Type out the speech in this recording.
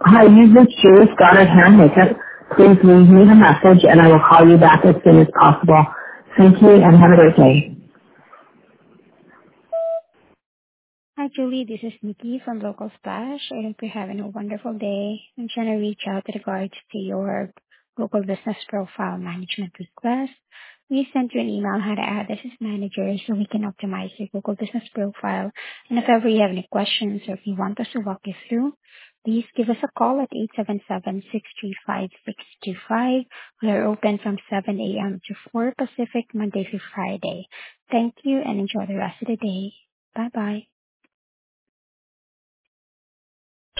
Hi, you've reached Julie Goddard Hair and Makeup. Please leave me a message and I will call you back as soon as possible. Thank you and have a great day. Hi, Julie. This is Nikki from Local Splash. I hope you're having a wonderful day. I'm trying to reach out with regards to your Google Business Profile Management request. We sent you an email how to add this as manager so we can optimize your Google Business Profile. And if ever you have any questions or if you want us to walk you through, please give us a call at 877-635-6225. We are open from 7 a.m. to 4 Pacific, Monday through Friday. Thank you and enjoy the rest of the day. Bye-bye.